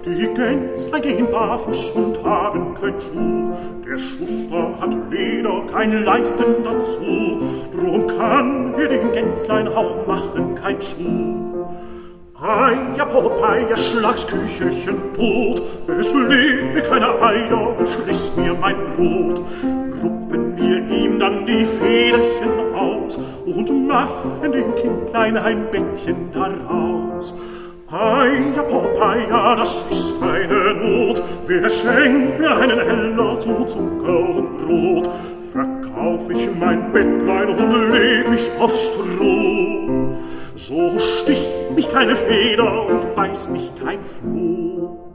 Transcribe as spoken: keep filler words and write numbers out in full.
Die Gänslein gehen barfuß und haben kein Schuh. Der Schuster hat Leder, keine Leisten dazu. Drum kann er den Gänslein auch machen, kein Schuh. Eier, Popeye, schlag's Küchelchen tot. Es legt mir keine Eier und frisst mir mein Brot. Rupfen wir ihm dann die Federchen aus und machen dem Kindlein ein Bettchen daraus. Eier, Popeye, das ist eine Not. Wer schenkt mir einen Heller zu Zucker und Brot? Verkauf ich mein Bettlein und leg mich aufs Stroh. So sticht mich keine Feder und beißt mich kein Floh.